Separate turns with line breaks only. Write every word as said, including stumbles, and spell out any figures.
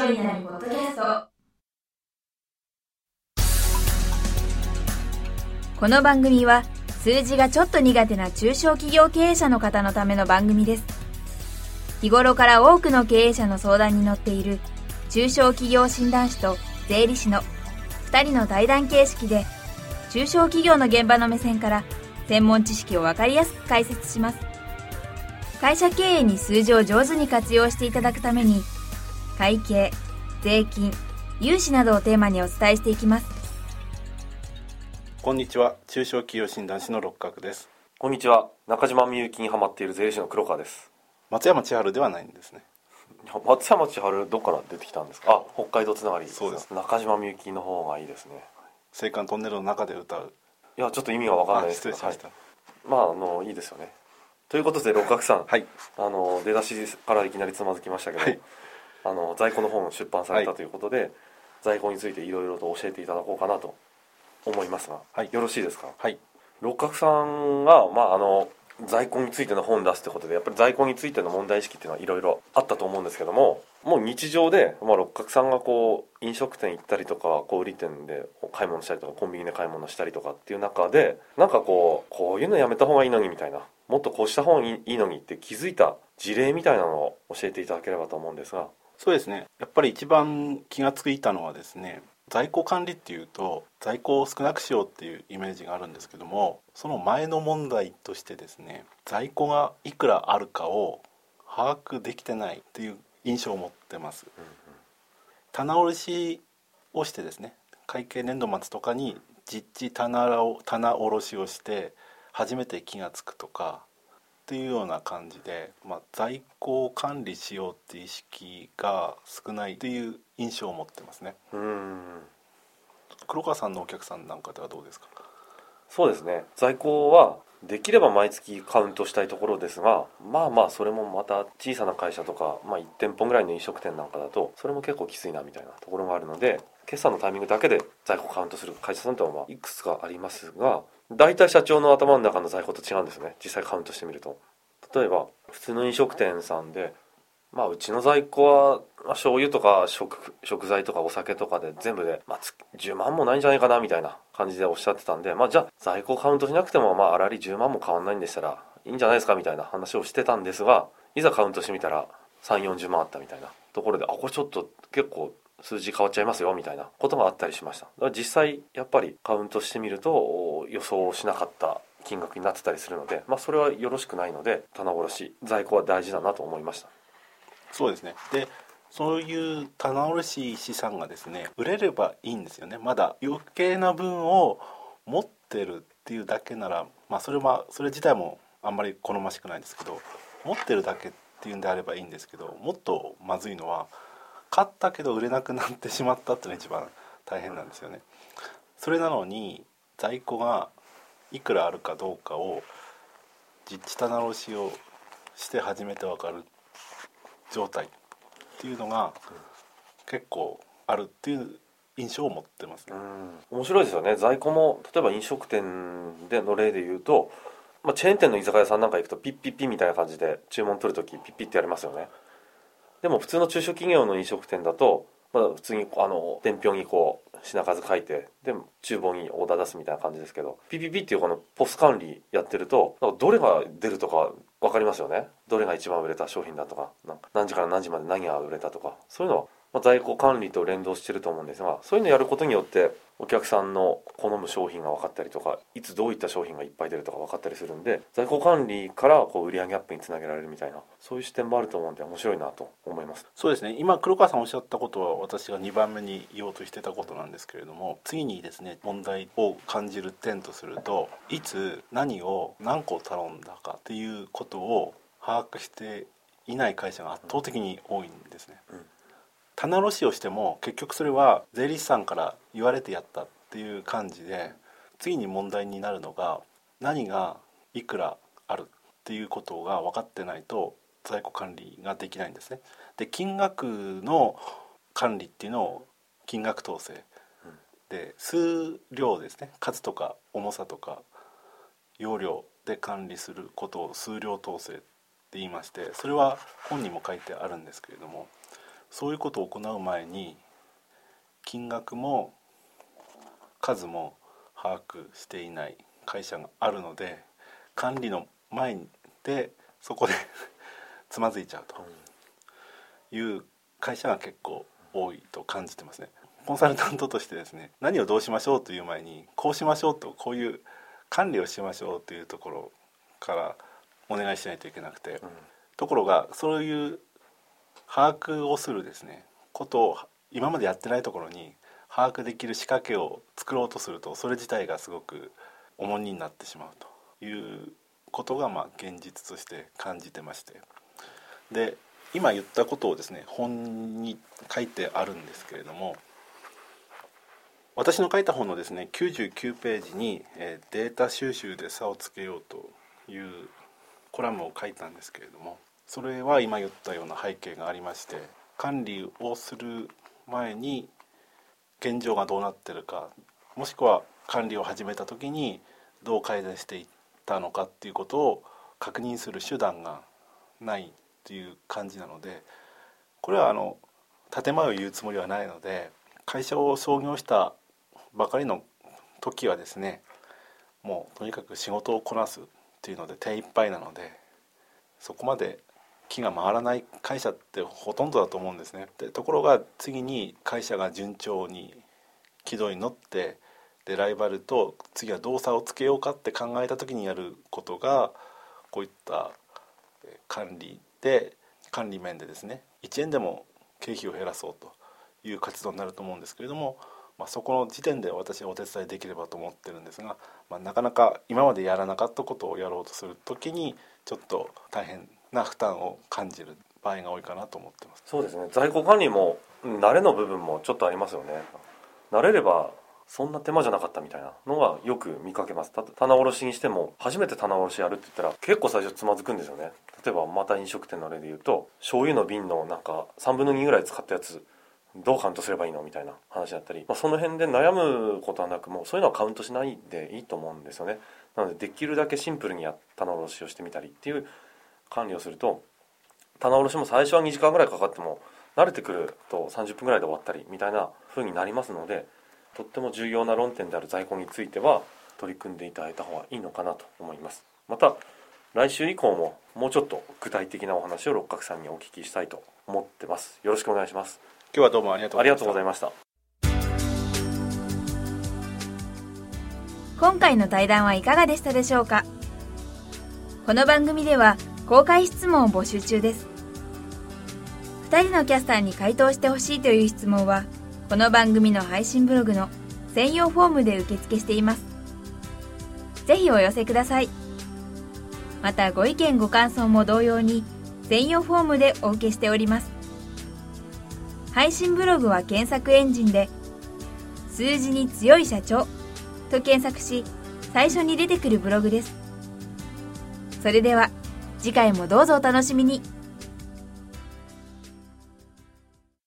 書になるポッドキャスト。この番組は数字がちょっと苦手な中小企業経営者の方のための番組です。日頃から多くの経営者の相談に乗っている中小企業診断士と税理士のふたりの対談形式で、中小企業の現場の目線から専門知識を分かりやすく解説します。会社経営に数字を上手に活用していただくために、会計、税金、融資などをテーマにお伝えしていきます。
こんにちは、中小企業診断士の六角です。
こんにちは、中島みゆきにハマっている税理士の黒川です。
松山千春ではないんですね。
松山千春どこから出てきたんですか？あ、北海道つながり。
そうです。
中島みゆきの方がいいですね。
青函トンネルの中で歌う。
いや、ちょっと意味が分からないですけど、
失礼しました、
はい、まああのいいですよね。ということで六角さん、
はい、
あの出だしからいきなりつまずきましたけど、はい、あの在庫の本出版されたということで、はい、在庫についていろいろと教えていただこうかなと思いますが、はい、よろしいですか？
はい。
六角さんが、まあ、あの在庫についての本を出すということで、やっぱり在庫についての問題意識っていうのはいろいろあったと思うんですけども、もう日常で、まあ、六角さんがこう飲食店行ったりとか、小売店で買い物したりとか、コンビニで買い物したりとかっていう中で、なんかこうこういうのやめた方がいいのにみたいな、もっとこうした方がいいのにって気づいた事例みたいなのを教えていただければと思うんですが。
そうですね、やっぱり一番気がついたのはですね、在庫管理っていうと在庫を少なくしようっていうイメージがあるんですけども、その前の問題としてですね、在庫がいくらあるかを把握できてないっていう印象を持ってます、うんうん、棚卸しをしてですね、会計年度末とかに実地 棚, を棚卸しをして初めて気がつくとかっていうような感じで、まあ、在庫を管理しようっていう意識が少ないっていう印象を持ってますね。
うーん、
黒川さんのお客さんなんかではどうですか？
そうですね、在庫はできれば毎月カウントしたいところですが、まあまあそれもまた小さな会社とか、まあ、いち店舗ぐらいの飲食店なんかだとそれも結構きついなみたいなところがあるので、決算のタイミングだけで在庫カウントする会社さんとはまあいくつかありますが、大体社長の頭の中の在庫と違うんですね、実際カウントしてみると。例えば普通の飲食店さんで、まあ、うちの在庫は醤油とか 食, 食材とかお酒とかで全部で、まあ、じゅうまんもないんじゃないかなみたいな感じでおっしゃってたんで、まあ、じゃあ在庫カウントしなくてもまああらりじゅうまんも変わんないんでしたらいいんじゃないですかみたいな話をしてたんですが、いざカウントしてみたらさんじゅう、よんじゅうまんあったみたいなところで、あ、これちょっと結構数字変わっちゃいますよみたいなことがあったりしました。だから実際やっぱりカウントしてみると予想しなかった金額になってたりするので、まあ、それはよろしくないので、棚卸し在庫は大事だなと思いました。
そうですね。で、そういう棚卸し資産がですね、売れればいいんですよね。まだ余計な分を持ってるっていうだけなら、まあ、それはそれ自体もあんまり好ましくないんですけど、持ってるだけっていうんであればいいんですけど、もっとまずいのは買ったけど売れなくなってしまったっていうのが一番大変なんですよね。それなのに在庫がいくらあるかどうかを実地棚卸しをして初めて分かる状態っていうのが結構あるっていう印象を持ってますね。
うん、面白いですよね。在庫も例えば飲食店での例で言うと、まあ、チェーン店の居酒屋さんなんか行くとピッピッピみたいな感じで注文取るときピッピッってやりますよね。でも普通の中小企業の飲食店だと、まあ、普通にあの伝票にこう品数書いて、で厨房にオーダー出すみたいな感じですけど、ピピピっていうこのポス管理やってると、なんかどれが出るとか分かりますよね。どれが一番売れた商品だとか、なんか何時から何時まで何が売れたとか、そういうのは、まあ、在庫管理と連動してると思うんですが、そういうのやることによってお客さんの好む商品が分かったりとか、いつどういった商品がいっぱい出るとか分かったりするんで、在庫管理からこう売上アップにつなげられるみたいな、そういう視点もあると思うんで面白いなと思います。
そうですね、今黒川さんおっしゃったことは私がにばんめに言おうとしてたことなんですけれども、次にですね、問題を感じる点とすると、いつ何を何個頼んだかっていうことを把握していない会社が圧倒的に多いんですね、うん、棚卸しをしても結局それは税理士さんから言われてやったっていう感じで、次に問題になるのが何がいくらあるっていうことが分かってないと在庫管理ができないんですね。で、金額の管理っていうのを金額統制、うん、で数量ですね、数とか重さとか容量で管理することを数量統制って言いまして、それは本にも書いてあるんですけれども、 そういうことを行う前に金額も数も把握していない会社があるので、管理の前でそこでつまずいちゃうという会社が結構多いと感じてますね。コンサルタントとしてですね、何をどうしましょうという前にこうしましょうと、こういう管理をしましょうというところからお願いしないといけなくて、うん、ところがそういう把握をするですねことを今までやってないところに把握できる仕掛けを作ろうとすると、それ自体がすごく重荷になってしまうということがまあ現実として感じてまして、で今言ったことをですね本に書いてあるんですけれども、私の書いた本のですねきゅうじゅうきゅうページに、えー、データ収集で差をつけようというコラムを書いたんですけれども、それは今言ったような背景がありまして、管理をする前に現状がどうなってるか、もしくは管理を始めた時にどう改善していったのかっていうことを確認する手段がないっていう感じなので、これはあの建前を言うつもりはないので、会社を創業したばかりの時はですね、もうとにかく仕事をこなすっていうので手一杯なので、そこまで気が回らない会社ってほとんどだと思うんですね。でところが次に会社が順調に軌道に乗って、でライバルと次はどう差をつけようかって考えた時にやることが、こういった管理で管理面でですねいちえんでも経費を減らそうという活動になると思うんですけれども、まあ、そこの時点で私はお手伝いできればと思ってるんですが、まあ、なかなか今までやらなかったことをやろうとするときにちょっと大変な負担を感じる場合が多いかなと思ってます。
そうですね、在庫管理も慣れの部分もちょっとありますよね。慣れればそんな手間じゃなかったみたいなのはよく見かけます。た棚卸しにしても初めて棚卸しやるって言ったら結構最初つまずくんですよね。例えばまた飲食店の例で言うと、醤油の瓶のなんかさんぶんのにぐらい使ったやつどうカウントすればいいのみたいな話だったり、まあ、その辺で悩むことはなく、もうそういうのはカウントしないでいいと思うんですよね。なのでできるだけシンプルにや棚卸しをしてみたりっていう管理をすると、棚卸しも最初はにじかんぐらいかかっても慣れてくるとさんじゅっぷんぐらいで終わったりみたいな風になりますので、とっても重要な論点である在庫については取り組んでいただいた方がいいのかなと思います。また来週以降ももうちょっと具体的なお話を六角さんにお聞きしたいと思ってます。よろしくお願いします。
今日はどうもありがとうございました。
ありがとうございま
した。今回の対談はいかがでしたでしょうか。この番組では公開質問を募集中です。ふたりのキャスターに回答してほしいという質問は、この番組の配信ブログの専用フォームで受付しています。ぜひお寄せください。またご意見ご感想も同様に専用フォームでお受けしております。配信ブログは検索エンジンで数字に強い社長と検索し、最初に出てくるブログです。それでは次回もどうぞお楽しみに。